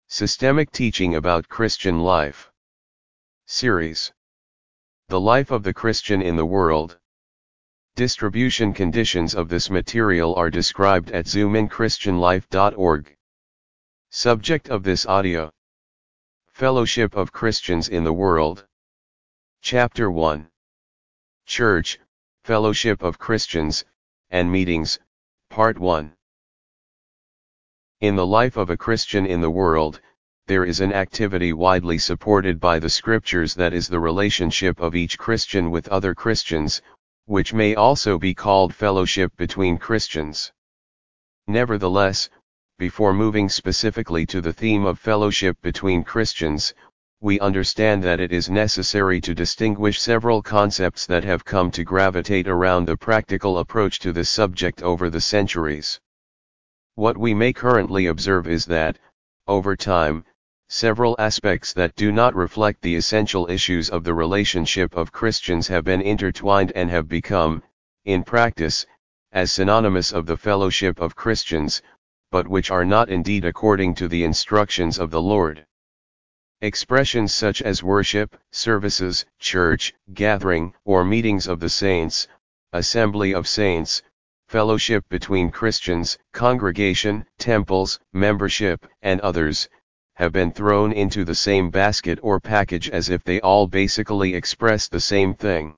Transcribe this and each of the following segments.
Systemic Teaching About Christian Life. Series. The Life of the Christian in the World. Distribution conditions of this material are described at zoominchristianlife.org. Subject of this audio: Fellowship of Christians in the World. Chapter 1. Church, Fellowship of Christians, and Meetings, Part 1. In the life of a Christian in the world, there is an activity widely supported by the Scriptures that is the relationship of each Christian with other Christians, which may also be called fellowship between Christians. Nevertheless, before moving specifically to the theme of fellowship between Christians, we understand that it is necessary to distinguish several concepts that have come to gravitate around the practical approach to this subject over the centuries. What we may currently observe is that, over time, several aspects that do not reflect the essential issues of the relationship of Christians have been intertwined and have become, in practice, as synonymous of the fellowship of Christians, but which are not indeed according to the instructions of the Lord. Expressions such as worship, services, church, gathering, or meetings of the saints, assembly of saints, fellowship between Christians, congregation, temples, membership, and others, have been thrown into the same basket or package as if they all basically express the same thing.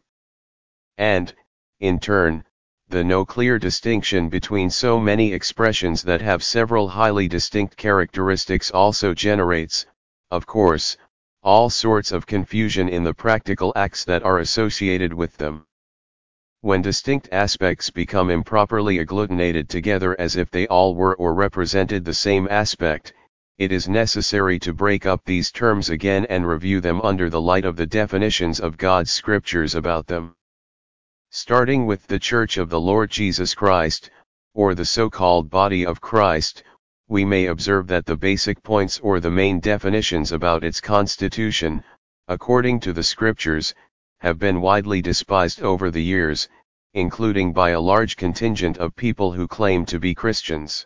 And, in turn, the no clear distinction between so many expressions that have several highly distinct characteristics also generates, of course, all sorts of confusion in the practical acts that are associated with them. When distinct aspects become improperly agglutinated together as if they all were or represented the same aspect, it is necessary to break up these terms again and review them under the light of the definitions of God's Scriptures about them. Starting with the Church of the Lord Jesus Christ, or the so-called Body of Christ, we may observe that the basic points or the main definitions about its constitution, according to the Scriptures, have been widely despised over the years, including by a large contingent of people who claim to be Christians.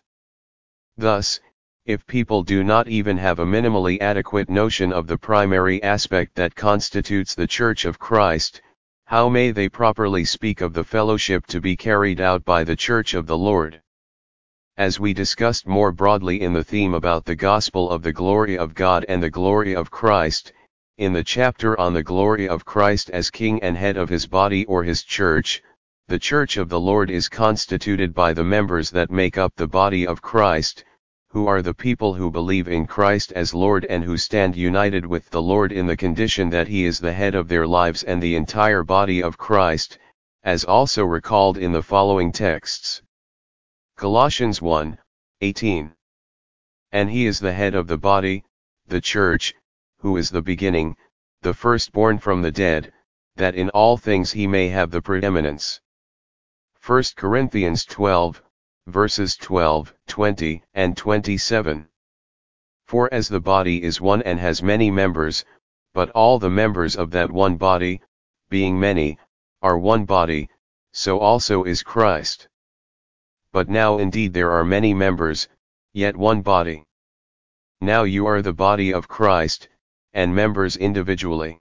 Thus, if people do not even have a minimally adequate notion of the primary aspect that constitutes the Church of Christ, how may they properly speak of the fellowship to be carried out by the Church of the Lord? As we discussed more broadly in the theme about the gospel of the glory of God and the glory of Christ, in the chapter on the glory of Christ as King and head of his body or his church, the Church of the Lord is constituted by the members that make up the body of Christ, who are the people who believe in Christ as Lord and who stand united with the Lord in the condition that he is the head of their lives and the entire body of Christ, as also recalled in the following texts. Colossians 1:18. And he is the head of the body, the church, who is the beginning, the firstborn from the dead, that in all things he may have the preeminence. 1 Corinthians 12, verses 12, 20, and 27. For as the body is one and has many members, but all the members of that one body, being many, are one body, so also is Christ. But now indeed there are many members, yet one body. Now you are the body of Christ, and members individually.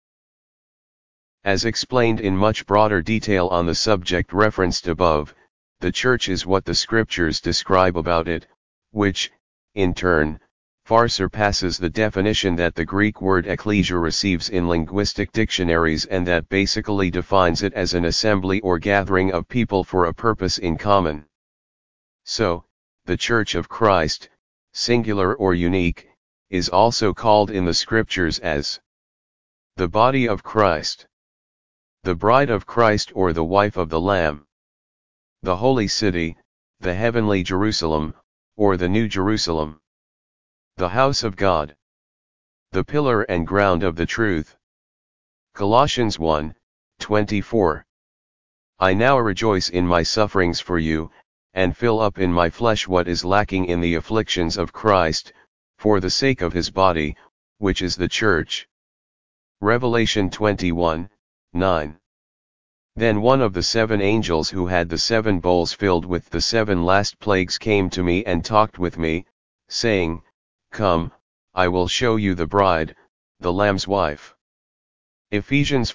As explained in much broader detail on the subject referenced above, the Church is what the Scriptures describe about it, which, in turn, far surpasses the definition that the Greek word ekklesia receives in linguistic dictionaries and that basically defines it as an assembly or gathering of people for a purpose in common. So, the Church of Christ, singular or unique, is also called in the Scriptures as the body of Christ, the bride of Christ or the wife of the Lamb, the holy city, the heavenly Jerusalem, or the New Jerusalem, the house of God, the pillar and ground of the truth. Colossians 1:24. I now rejoice in my sufferings for you, and fill up in my flesh what is lacking in the afflictions of Christ, for the sake of his body, which is the church. Revelation 21:9. Then one of the 7 angels who had the 7 bowls filled with the 7 last plagues came to me and talked with me, saying, Come, I will show you the bride, the Lamb's wife. Ephesians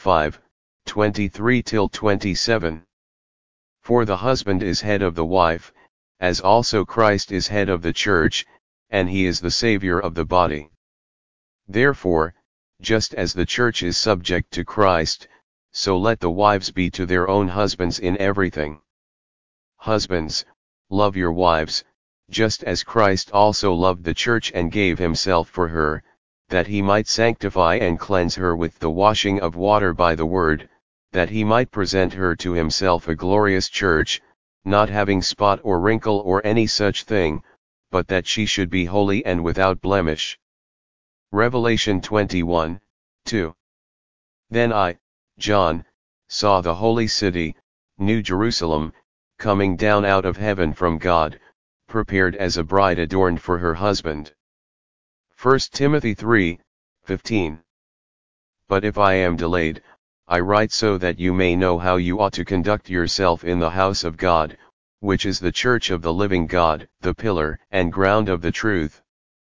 5:23-27. For the husband is head of the wife, as also Christ is head of the church, and he is the Savior of the body. Therefore, just as the church is subject to Christ, so let the wives be to their own husbands in everything. Husbands, love your wives, just as Christ also loved the church and gave himself for her, that he might sanctify and cleanse her with the washing of water by the word, that he might present her to himself a glorious church, not having spot or wrinkle or any such thing, but that she should be holy and without blemish. Revelation 21:2. Then I, John, saw the holy city, New Jerusalem, coming down out of heaven from God, prepared as a bride adorned for her husband. 1 Timothy 3:15. But if I am delayed, I write so that you may know how you ought to conduct yourself in the house of God, which is the church of the living God, the pillar and ground of the truth.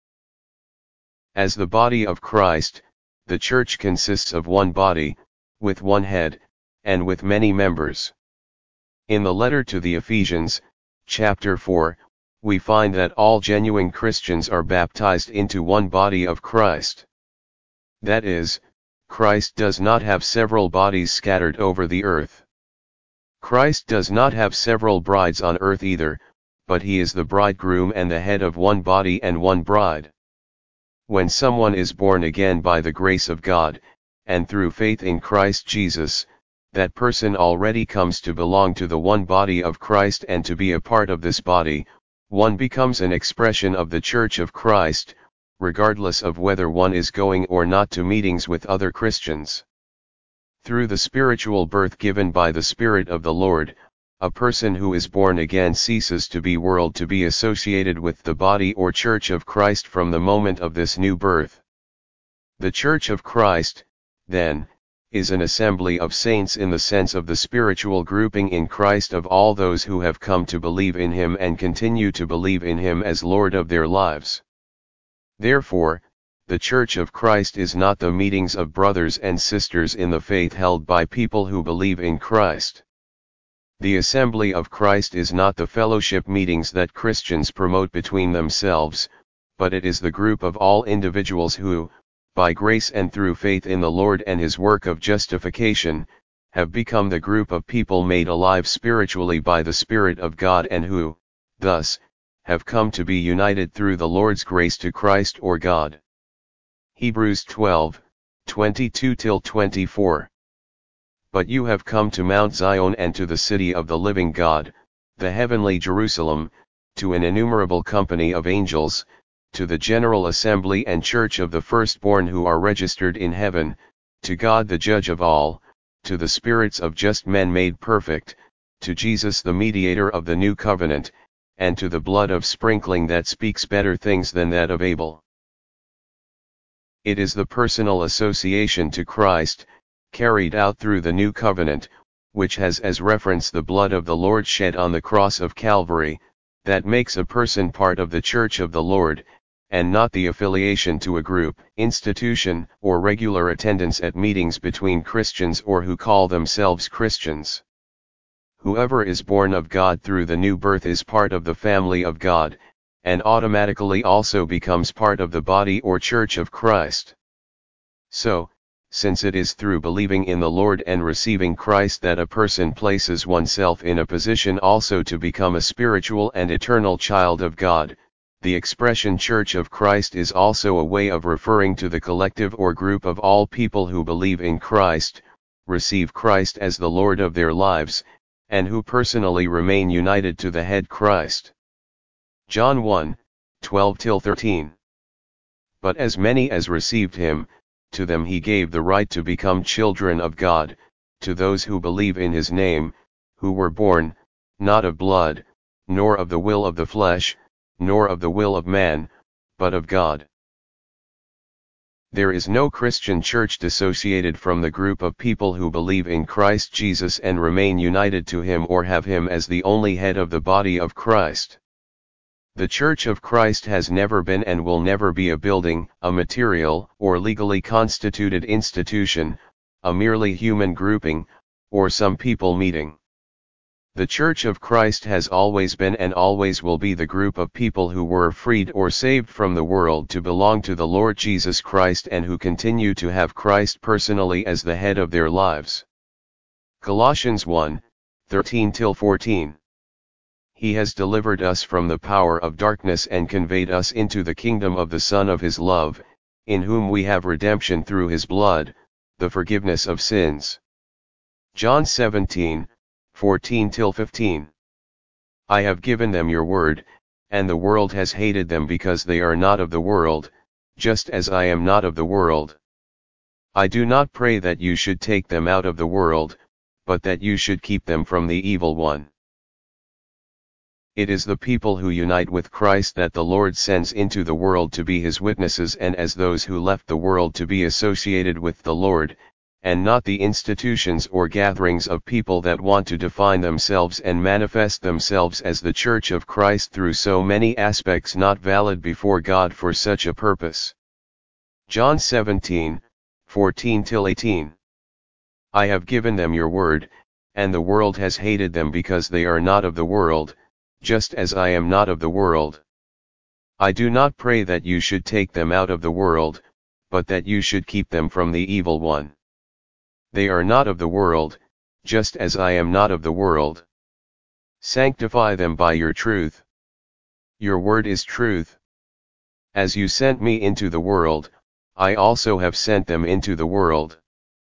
As the body of Christ, the church consists of one body, with one head, and with many members. In the letter to the Ephesians, chapter 4, we find that all genuine Christians are baptized into one body of Christ. That is, Christ does not have several bodies scattered over the earth. Christ does not have several brides on earth either, but he is the bridegroom and the head of one body and one bride. When someone is born again by the grace of God, and through faith in Christ Jesus, that person already comes to belong to the one body of Christ and to be a part of this body. One becomes an expression of the Church of Christ, regardless of whether one is going or not to meetings with other Christians. Through the spiritual birth given by the Spirit of the Lord, a person who is born again ceases to be world to be associated with the body or Church of Christ from the moment of this new birth. The Church of Christ, then, is an assembly of saints in the sense of the spiritual grouping in Christ of all those who have come to believe in Him and continue to believe in Him as Lord of their lives. Therefore, the Church of Christ is not the meetings of brothers and sisters in the faith held by people who believe in Christ. The assembly of Christ is not the fellowship meetings that Christians promote between themselves, but it is the group of all individuals who, by grace and through faith in the Lord and His work of justification, have become the group of people made alive spiritually by the Spirit of God and who, thus, have come to be united through the Lord's grace to Christ or God. Hebrews 12:22-24. But you have come to Mount Zion and to the city of the living God, the heavenly Jerusalem, to an innumerable company of angels, to the general assembly and church of the firstborn who are registered in heaven, to God the judge of all, to the spirits of just men made perfect, to Jesus the mediator of the new covenant, and to the blood of sprinkling that speaks better things than that of Abel. It is the personal association to Christ, carried out through the new covenant, which has as reference the blood of the Lord shed on the cross of Calvary, that makes a person part of the church of the Lord, and not the affiliation to a group, institution, or regular attendance at meetings between Christians or who call themselves Christians. Whoever is born of God through the new birth is part of the family of God, and automatically also becomes part of the body or church of Christ. So, since it is through believing in the Lord and receiving Christ that a person places oneself in a position also to become a spiritual and eternal child of God, the expression Church of Christ is also a way of referring to the collective or group of all people who believe in Christ, receive Christ as the Lord of their lives, and who personally remain united to the head Christ. John 1:12-13. But as many as received Him, to them He gave the right to become children of God, to those who believe in His name, who were born, not of blood, nor of the will of the flesh, nor of the will of man, but of God. There is no Christian church dissociated from the group of people who believe in Christ Jesus and remain united to Him or have Him as the only head of the body of Christ. The Church of Christ has never been and will never be a building, a material, or legally constituted institution, a merely human grouping, or some people meeting. The Church of Christ has always been and always will be the group of people who were freed or saved from the world to belong to the Lord Jesus Christ and who continue to have Christ personally as the head of their lives. Colossians 1:13-14. He has delivered us from the power of darkness and conveyed us into the kingdom of the Son of His love, in whom we have redemption through His blood, the forgiveness of sins. John 17:14-15. I have given them your word, and the world has hated them because they are not of the world, just as I am not of the world. I do not pray that you should take them out of the world, but that you should keep them from the evil one. It is the people who unite with Christ that the Lord sends into the world to be His witnesses and as those who left the world to be associated with the Lord, and not the institutions or gatherings of people that want to define themselves and manifest themselves as the Church of Christ through so many aspects not valid before God for such a purpose. John 17:14-18. I have given them your word, and the world has hated them because they are not of the world, just as I am not of the world. I do not pray that you should take them out of the world, but that you should keep them from the evil one. They are not of the world, just as I am not of the world. Sanctify them by your truth. Your word is truth. As you sent me into the world, I also have sent them into the world.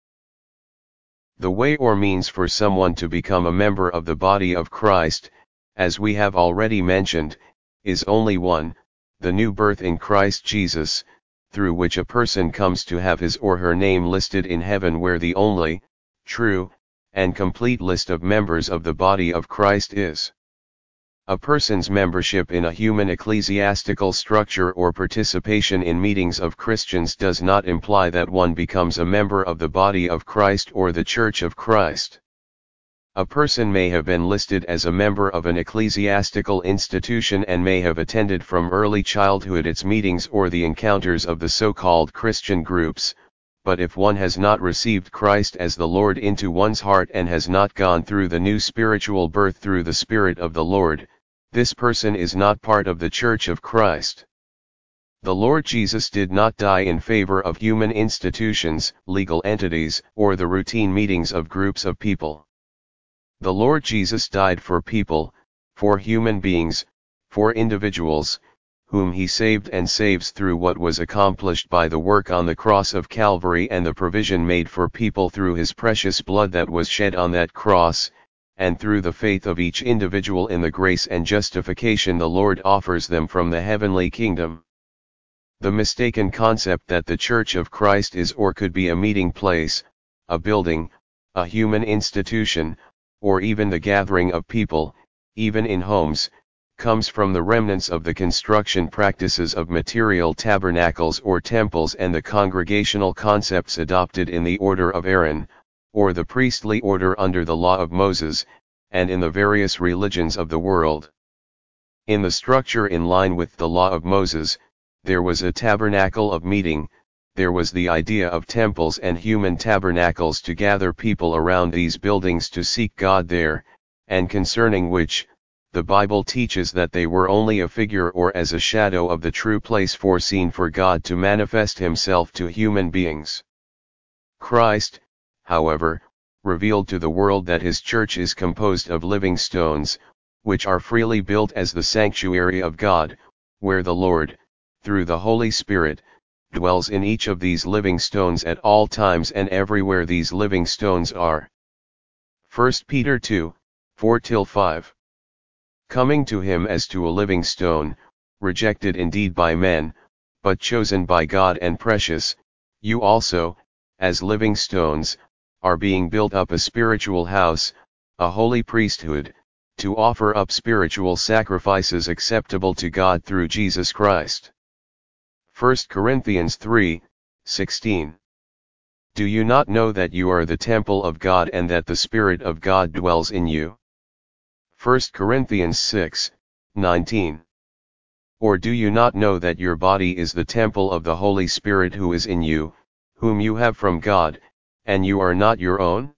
The way or means for someone to become a member of the body of Christ, as we have already mentioned, is only one, the new birth in Christ Jesus, through which a person comes to have his or her name listed in heaven where the only, true, and complete list of members of the body of Christ is. A person's membership in a human ecclesiastical structure or participation in meetings of Christians does not imply that one becomes a member of the body of Christ or the Church of Christ. A person may have been listed as a member of an ecclesiastical institution and may have attended from early childhood its meetings or the encounters of the so-called Christian groups, but if one has not received Christ as the Lord into one's heart and has not gone through the new spiritual birth through the Spirit of the Lord, this person is not part of the Church of Christ. The Lord Jesus did not die in favor of human institutions, legal entities, or the routine meetings of groups of people. The Lord Jesus died for people, for human beings, for individuals, whom He saved and saves through what was accomplished by the work on the cross of Calvary and the provision made for people through His precious blood that was shed on that cross, and through the faith of each individual in the grace and justification the Lord offers them from the heavenly kingdom. The mistaken concept that the Church of Christ is or could be a meeting place, a building, a human institution, or even the gathering of people, even in homes, comes from the remnants of the construction practices of material tabernacles or temples and the congregational concepts adopted in the order of Aaron, or the priestly order under the law of Moses, and in the various religions of the world. In the structure in line with the law of Moses, there was a tabernacle of meeting, there was the idea of temples and human tabernacles to gather people around these buildings to seek God there, and concerning which, the Bible teaches that they were only a figure or as a shadow of the true place foreseen for God to manifest Himself to human beings. Christ, however, revealed to the world that His church is composed of living stones, which are freely built as the sanctuary of God, where the Lord, through the Holy Spirit, dwells in each of these living stones at all times and everywhere these living stones are. 1 Peter 2:4-5. Coming to Him as to a living stone, rejected indeed by men, but chosen by God and precious, you also, as living stones, are being built up a spiritual house, a holy priesthood, to offer up spiritual sacrifices acceptable to God through Jesus Christ. 1 Corinthians 3:16. Do you not know that you are the temple of God and that the Spirit of God dwells in you? 1 Corinthians 6:19. Or do you not know that your body is the temple of the Holy Spirit who is in you, whom you have from God, and you are not your own?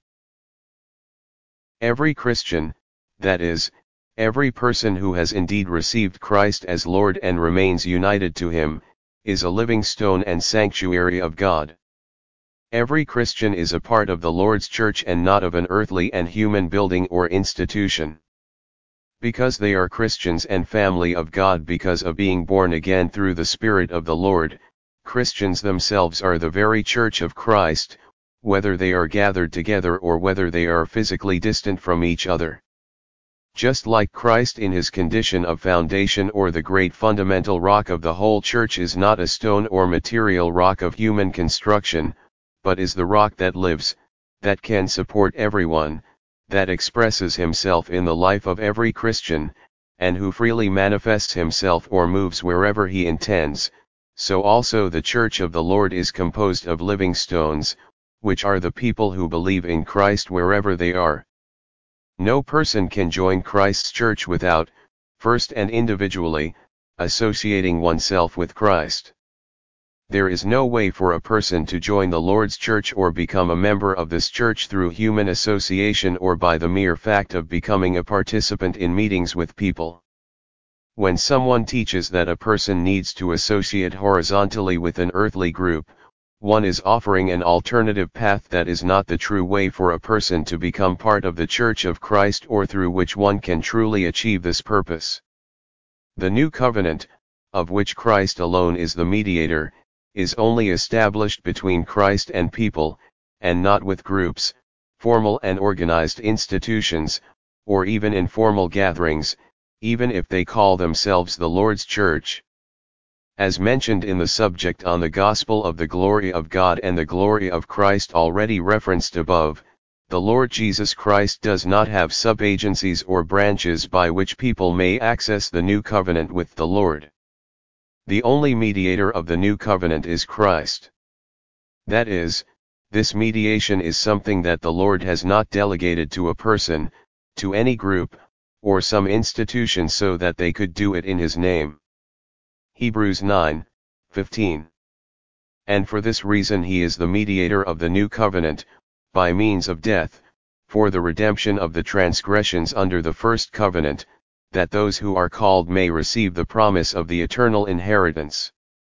Every Christian, that is, every person who has indeed received Christ as Lord and remains united to Him, is a living stone and sanctuary of God. Every Christian is a part of the Lord's church and not of an earthly and human building or institution. Because they are Christians and family of God because of being born again through the Spirit of the Lord, Christians themselves are the very church of Christ, whether they are gathered together or whether they are physically distant from each other. Just like Christ in His condition of foundation or the great fundamental rock of the whole church is not a stone or material rock of human construction, but is the rock that lives, that can support everyone, that expresses Himself in the life of every Christian, and who freely manifests Himself or moves wherever He intends, so also the church of the Lord is composed of living stones, which are the people who believe in Christ wherever they are. No person can join Christ's church without, first and individually, associating oneself with Christ. There is no way for a person to join the Lord's church or become a member of this church through human association or by the mere fact of becoming a participant in meetings with people. When someone teaches that a person needs to associate horizontally with an earthly group, one is offering an alternative path that is not the true way for a person to become part of the Church of Christ or through which one can truly achieve this purpose. The new covenant, of which Christ alone is the mediator, is only established between Christ and people, and not with groups, formal and organized institutions, or even informal gatherings, even if they call themselves the Lord's Church. As mentioned in the subject on the Gospel of the Glory of God and the Glory of Christ already referenced above, the Lord Jesus Christ does not have sub-agencies or branches by which people may access the new covenant with the Lord. The only mediator of the new covenant is Christ. That is, this mediation is something that the Lord has not delegated to a person, to any group, or some institution so that they could do it in His name. Hebrews 9:15. And for this reason He is the mediator of the new covenant, by means of death, for the redemption of the transgressions under the first covenant, that those who are called may receive the promise of the eternal inheritance.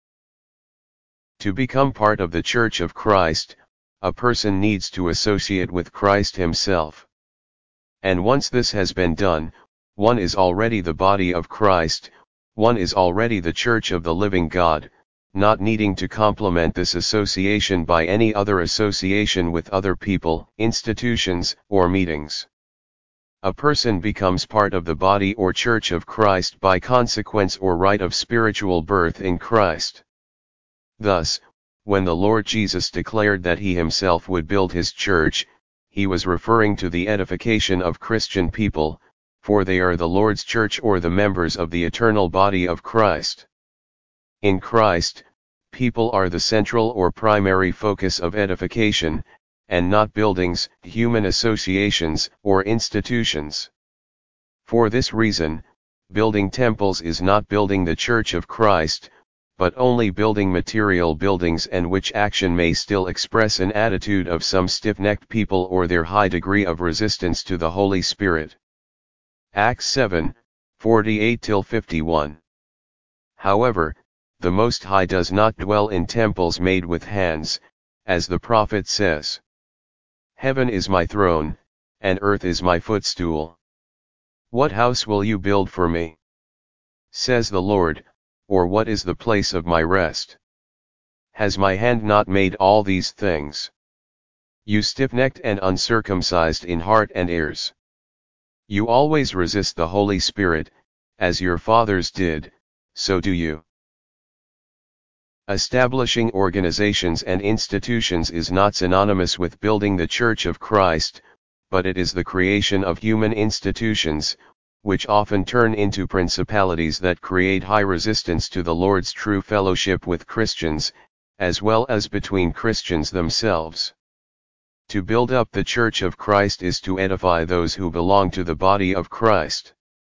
To become part of the Church of Christ, a person needs to associate with Christ Himself. And once this has been done, one is already the body of Christ, one is already the Church of the living God, not needing to complement this association by any other association with other people, institutions, or meetings. A person becomes part of the body or Church of Christ by consequence or right of spiritual birth in Christ. Thus, when the Lord Jesus declared that He Himself would build His church, He was referring to the edification of Christian people, for they are the Lord's church or the members of the eternal body of Christ. In Christ, people are the central or primary focus of edification, and not buildings, human associations, or institutions. For this reason, building temples is not building the Church of Christ, but only building material buildings, and which action may still express an attitude of some stiff-necked people or their high degree of resistance to the Holy Spirit. Acts 7:48-51. However, the Most High does not dwell in temples made with hands, as the prophet says. Heaven is my throne, and earth is my footstool. What house will you build for me? Says the Lord, or what is the place of my rest? Has my hand not made all these things? You stiff-necked and uncircumcised in heart and ears. You always resist the Holy Spirit, as your fathers did, so do you. Establishing organizations and institutions is not synonymous with building the Church of Christ, but it is the creation of human institutions, which often turn into principalities that create high resistance to the Lord's true fellowship with Christians, as well as between Christians themselves. To build up the Church of Christ is to edify those who belong to the body of Christ.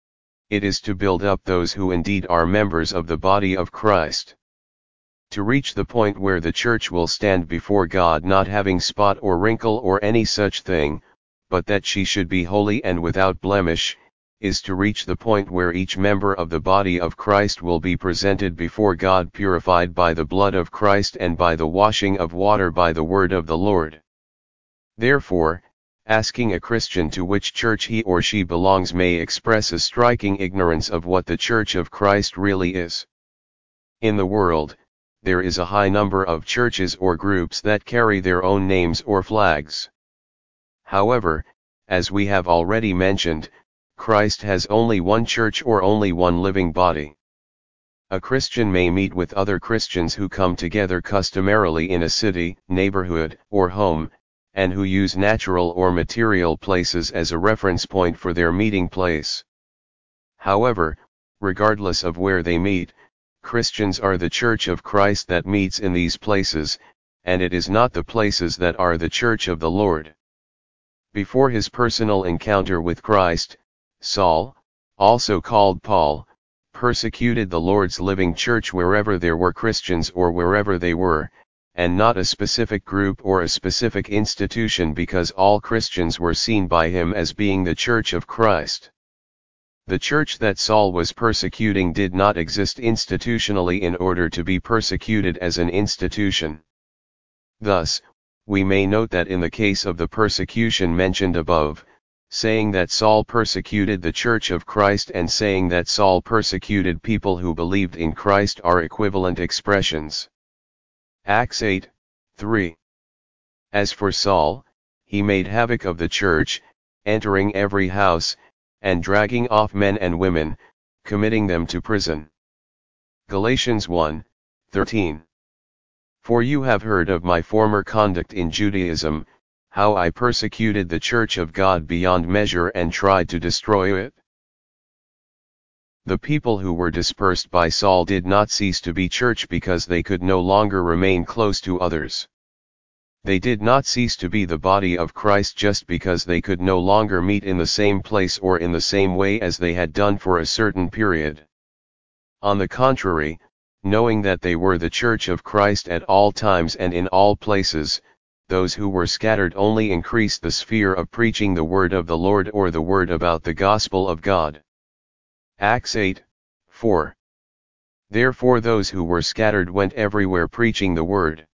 it is to build up those who indeed are members of the body of Christ. To reach the point where the church will stand before God not having spot or wrinkle or any such thing, but that she should be holy and without blemish, is to reach the point where each member of the body of Christ will be presented before God purified by the blood of Christ and by the washing of water by the word of the Lord. Therefore, asking a Christian to which church he or she belongs may express a striking ignorance of what the Church of Christ really is. In the world, there is a high number of churches or groups that carry their own names or flags. However, as we have already mentioned, Christ has only one church or only one living body. A Christian may meet with other Christians who come together customarily in a city, neighborhood, or home, and who use natural or material places as a reference point for their meeting place. However, regardless of where they meet, Christians are the Church of Christ that meets in these places, and it is not the places that are the Church of the Lord. Before his personal encounter with Christ, Saul, also called Paul, persecuted the Lord's living church wherever there were Christians or wherever they were, and not a specific group or a specific institution, because all Christians were seen by him as being the Church of Christ. The church that Saul was persecuting did not exist institutionally in order to be persecuted as an institution. Thus, we may note that in the case of the persecution mentioned above, saying that Saul persecuted the Church of Christ and saying that Saul persecuted people who believed in Christ are equivalent expressions. Acts 8:3. As for Saul, he made havoc of the church, entering every house, and dragging off men and women, committing them to prison. Galatians 1:13. For you have heard of my former conduct in Judaism, how I persecuted the church of God beyond measure and tried to destroy it. The people who were dispersed by Saul did not cease to be church because they could no longer remain close to others. They did not cease to be the body of Christ just because they could no longer meet in the same place or in the same way as they had done for a certain period. On the contrary, knowing that they were the Church of Christ at all times and in all places, those who were scattered only increased the sphere of preaching the word of the Lord or the word about the gospel of God. Acts 8:4. Therefore those who were scattered went everywhere preaching the word.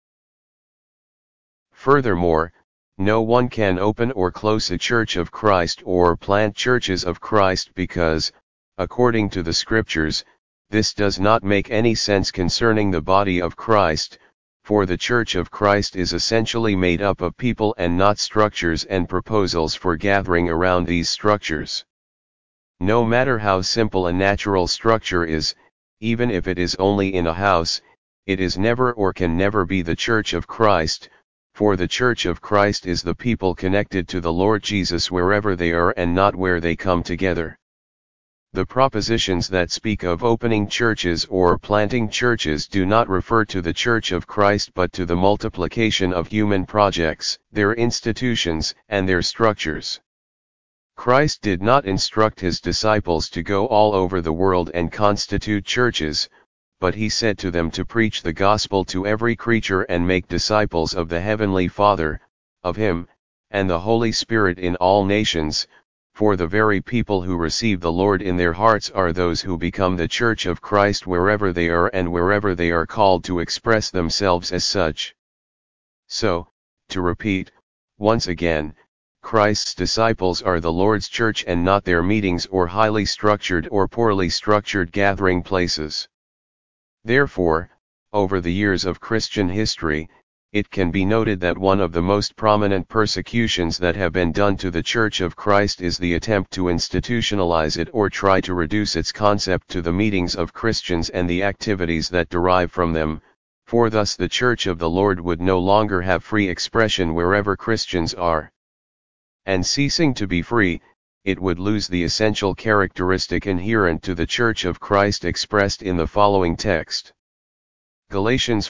Furthermore, no one can open or close a church of Christ or plant churches of Christ because, according to the scriptures, this does not make any sense concerning the body of Christ, for the Church of Christ is essentially made up of people and not structures and proposals for gathering around these structures. No matter how simple a natural structure is, even if it is only in a house, it is never or can never be the Church of Christ, for the Church of Christ is the people connected to the Lord Jesus wherever they are and not where they come together. The propositions that speak of opening churches or planting churches do not refer to the Church of Christ but to the multiplication of human projects, their institutions, and their structures. Christ did not instruct his disciples to go all over the world and constitute churches, but he said to them to preach the gospel to every creature and make disciples of the Heavenly Father, of him, and the Holy Spirit in all nations, for the very people who receive the Lord in their hearts are those who become the Church of Christ wherever they are and wherever they are called to express themselves as such. So, to repeat, once again, Christ's disciples are the Lord's church and not their meetings or highly structured or poorly structured gathering places. Therefore, over the years of Christian history, it can be noted that one of the most prominent persecutions that have been done to the Church of Christ is the attempt to institutionalize it or try to reduce its concept to the meetings of Christians and the activities that derive from them, for thus the Church of the Lord would no longer have free expression wherever Christians are. And ceasing to be free, it would lose the essential characteristic inherent to the Church of Christ expressed in the following text. Galatians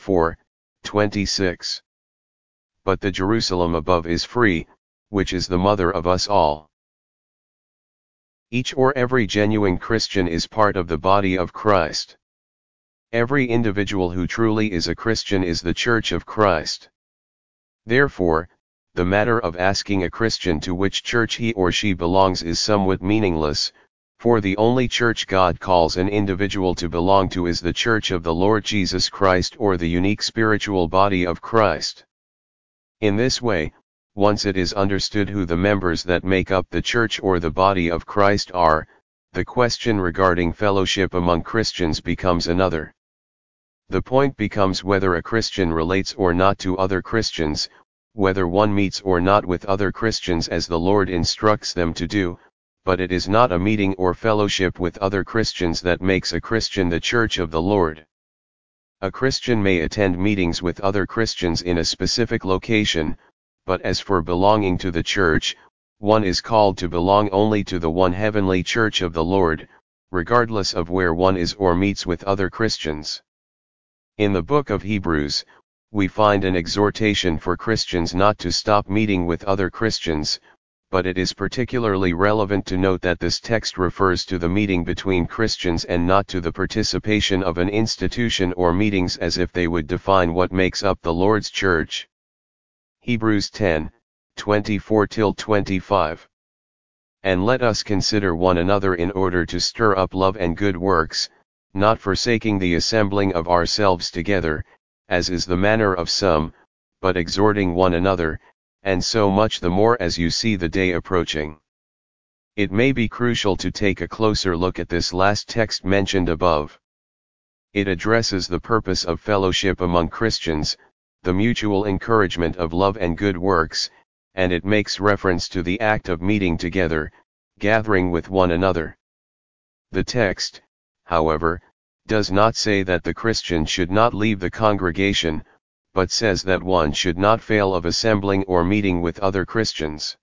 4:26. But the Jerusalem above is free, which is the mother of us all. Each or every genuine Christian is part of the body of Christ. Every individual who truly is a Christian is the Church of Christ. Therefore, the matter of asking a Christian to which church he or she belongs is somewhat meaningless, for the only church God calls an individual to belong to is the Church of the Lord Jesus Christ, or the unique spiritual body of Christ. In this way, once it is understood who the members that make up the church or the body of Christ are, the question regarding fellowship among Christians becomes another. The point becomes whether a Christian relates or not to other Christians, whether one meets or not with other Christians as the Lord instructs them to do, but it is not a meeting or fellowship with other Christians that makes a Christian the church of the Lord. A Christian may attend meetings with other Christians in a specific location, but as for belonging to the church, one is called to belong only to the one heavenly church of the Lord, regardless of where one is or meets with other Christians. In the book of Hebrews, we find an exhortation for Christians not to stop meeting with other Christians, but it is particularly relevant to note that this text refers to the meeting between Christians and not to the participation of an institution or meetings, as if they would define what makes up the Lord's church. Hebrews 10:24-25. And let us consider one another in order to stir up love and good works, not forsaking the assembling of ourselves together, as is the manner of some, but exhorting one another, and so much the more as you see the day approaching. It may be crucial to take a closer look at this last text mentioned above. It addresses the purpose of fellowship among Christians, the mutual encouragement of love and good works, and it makes reference to the act of meeting together, gathering with one another. The text, however, does not say that the Christian should not leave the congregation, but says that one should not fail of assembling or meeting with other Christians.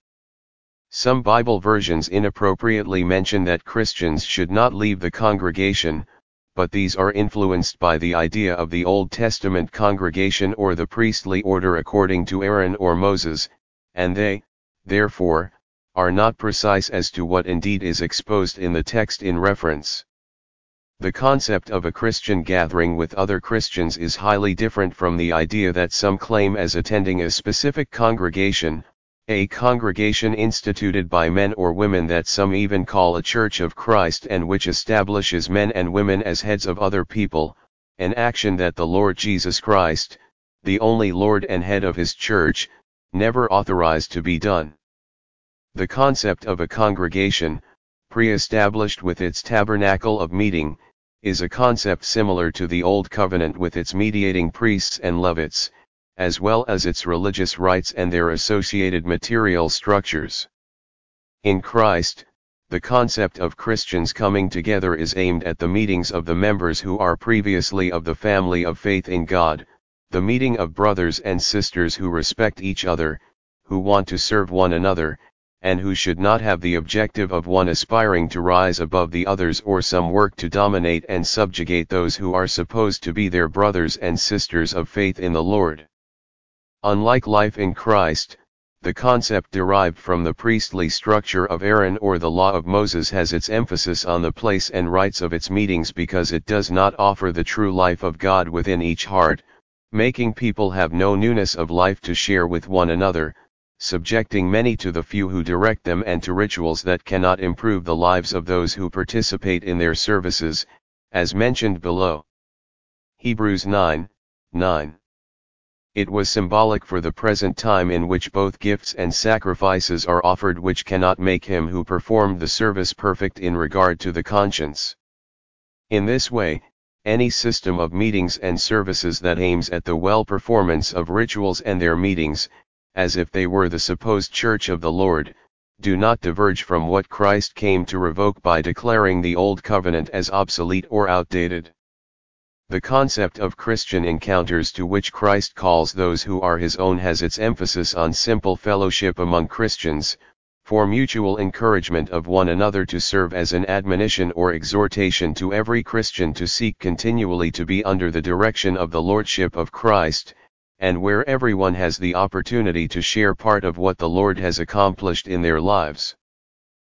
Some Bible versions inappropriately mention that Christians should not leave the congregation, but these are influenced by the idea of the Old Testament congregation or the priestly order according to Aaron or Moses, and they, therefore, are not precise as to what indeed is exposed in the text in reference. The concept of a Christian gathering with other Christians is highly different from the idea that some claim as attending a specific congregation, a congregation instituted by men or women that some even call a Church of Christ, and which establishes men and women as heads of other people, an action that the Lord Jesus Christ, the only Lord and head of his church, never authorized to be done. The concept of a congregation, pre-established with its tabernacle of meeting, is a concept similar to the Old Covenant with its mediating priests and Levites, as well as its religious rites and their associated material structures. In Christ, the concept of Christians coming together is aimed at the meetings of the members who are previously of the family of faith in God, the meeting of brothers and sisters who respect each other, who want to serve one another, and who should not have the objective of one aspiring to rise above the others or some work to dominate and subjugate those who are supposed to be their brothers and sisters of faith in the Lord. Unlike life in Christ, the concept derived from the priestly structure of Aaron or the law of Moses has its emphasis on the place and rites of its meetings because it does not offer the true life of God within each heart, making people have no newness of life to share with one another, subjecting many to the few who direct them and to rituals that cannot improve the lives of those who participate in their services, as mentioned below. Hebrews 9:9. It was symbolic for the present time in which both gifts and sacrifices are offered which cannot make him who performed the service perfect in regard to the conscience. In this way, any system of meetings and services that aims at the well performance of rituals and their meetings, as if they were the supposed church of the Lord, do not diverge from what Christ came to revoke by declaring the Old Covenant as obsolete or outdated. The concept of Christian encounters to which Christ calls those who are his own has its emphasis on simple fellowship among Christians, for mutual encouragement of one another to serve as an admonition or exhortation to every Christian to seek continually to be under the direction of the Lordship of Christ, and where everyone has the opportunity to share part of what the Lord has accomplished in their lives.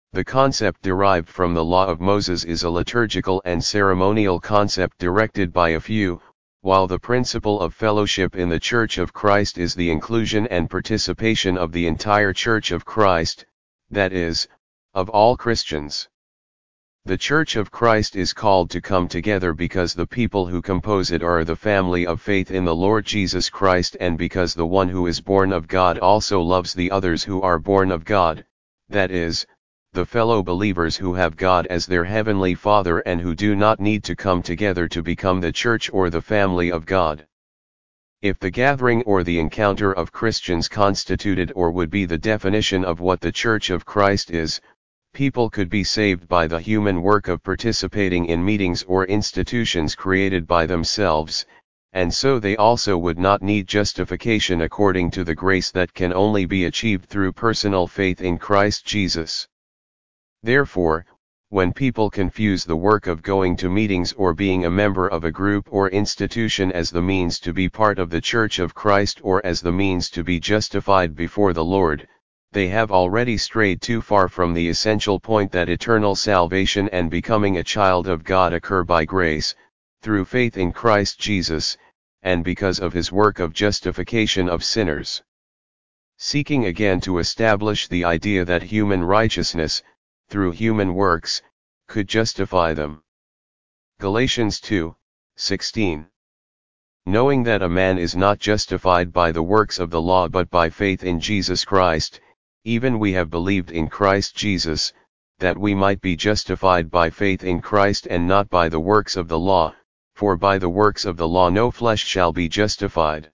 The concept derived from the law of Moses is a liturgical and ceremonial concept directed by a few, while the principle of fellowship in the Church of Christ is the inclusion and participation of the entire Church of Christ, that is, of all Christians. The Church of Christ is called to come together because the people who compose it are the family of faith in the Lord Jesus Christ, and because the one who is born of God also loves the others who are born of God, that is, the fellow believers who have God as their heavenly Father and who do not need to come together to become the church or the family of God. If the gathering or the encounter of Christians constituted or would be the definition of what the Church of Christ is, people could be saved by the human work of participating in meetings or institutions created by themselves, and so they also would not need justification according to the grace that can only be achieved through personal faith in Christ Jesus. Therefore, when people confuse the work of going to meetings or being a member of a group or institution as the means to be part of the Church of Christ or as the means to be justified before the Lord, they have already strayed too far from the essential point that eternal salvation and becoming a child of God occur by grace, through faith in Christ Jesus, and because of his work of justification of sinners. Seeking again to establish the idea that human righteousness, through human works, could justify them. Galatians 2:16. Knowing that a man is not justified by the works of the law but by faith in Jesus Christ, even we have believed in Christ Jesus, that we might be justified by faith in Christ and not by the works of the law, for by the works of the law no flesh shall be justified.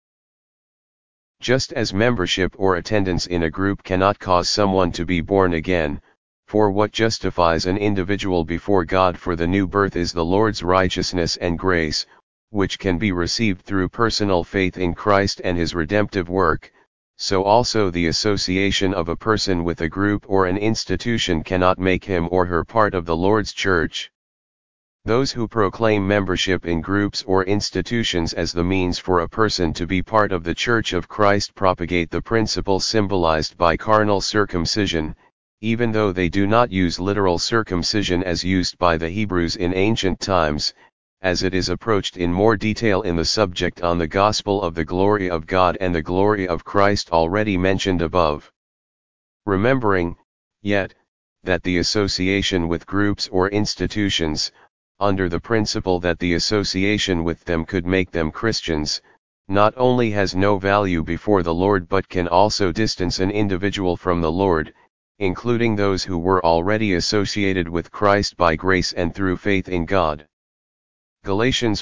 Just as membership or attendance in a group cannot cause someone to be born again, for what justifies an individual before God for the new birth is the Lord's righteousness and grace, which can be received through personal faith in Christ and his redemptive work, so also the association of a person with a group or an institution cannot make him or her part of the Lord's church. Those who proclaim membership in groups or institutions as the means for a person to be part of the Church of Christ propagate the principle symbolized by carnal circumcision, even though they do not use literal circumcision as used by the Hebrews in ancient times, as it is approached in more detail in the subject on the gospel of the glory of God and the glory of Christ already mentioned above. Remembering, yet, that the association with groups or institutions, under the principle that the association with them could make them Christians, not only has no value before the Lord but can also distance an individual from the Lord, including those who were already associated with Christ by grace and through faith in God. Galatians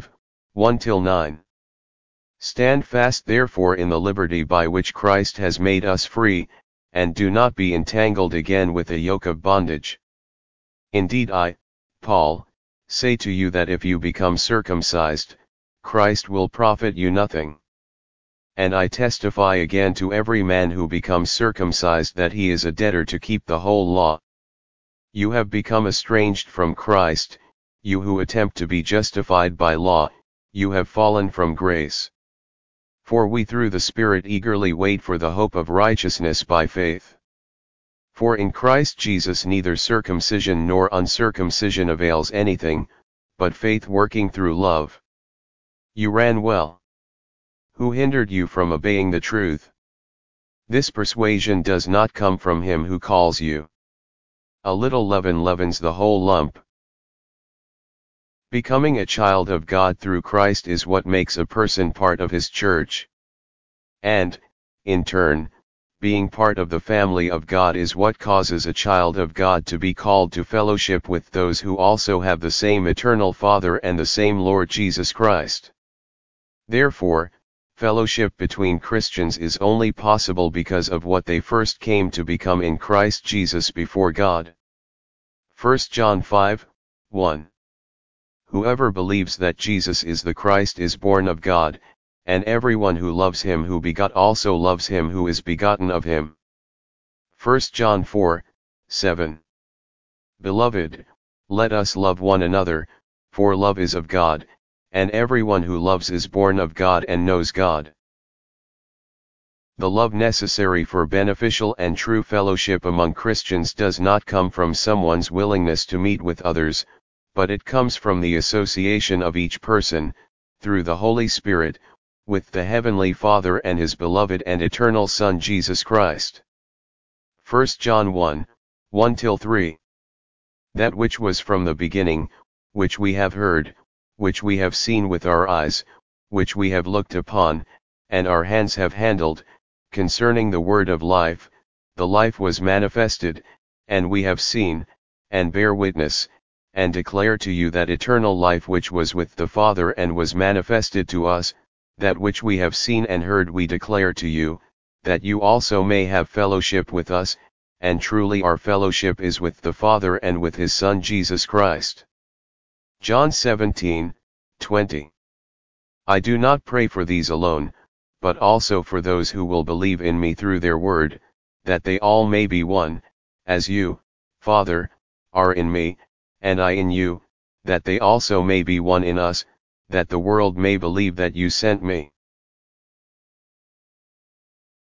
5:1-9. Stand fast therefore in the liberty by which Christ has made us free, and do not be entangled again with a yoke of bondage. Indeed I, Paul, say to you that if you become circumcised, Christ will profit you nothing. And I testify again to every man who becomes circumcised that he is a debtor to keep the whole law. You have become estranged from Christ, you who attempt to be justified by law, you have fallen from grace. For we through the Spirit eagerly wait for the hope of righteousness by faith. For in Christ Jesus neither circumcision nor uncircumcision avails anything, but faith working through love. You ran well. Who hindered you from obeying the truth? This persuasion does not come from him who calls you. A little leaven leavens the whole lump. Becoming a child of God through Christ is what makes a person part of his church. And, in turn, being part of the family of God is what causes a child of God to be called to fellowship with those who also have the same eternal Father and the same Lord Jesus Christ. Therefore, fellowship between Christians is only possible because of what they first came to become in Christ Jesus before God. 1 John 5:1. Whoever believes that Jesus is the Christ is born of God, and everyone who loves him who begot also loves him who is begotten of him. 1 John 4:7. Beloved, let us love one another, for love is of God, and everyone who loves is born of God and knows God. The love necessary for beneficial and true fellowship among Christians does not come from someone's willingness to meet with others, but it comes from the association of each person, through the Holy Spirit, with the Heavenly Father and His beloved and eternal Son Jesus Christ. 1 John 1, 1-3. That which was from the beginning, which we have heard, which we have seen with our eyes, which we have looked upon, and our hands have handled, concerning the word of life. The life was manifested, and we have seen, and bear witness, and declare to you that eternal life which was with the Father and was manifested to us. That which we have seen and heard we declare to you, that you also may have fellowship with us, and truly our fellowship is with the Father and with His Son Jesus Christ. John 17:20. I do not pray for these alone, but also for those who will believe in me through their word, that they all may be one, as you, Father, are in me, and I in you, that they also may be one in us, that the world may believe that you sent me.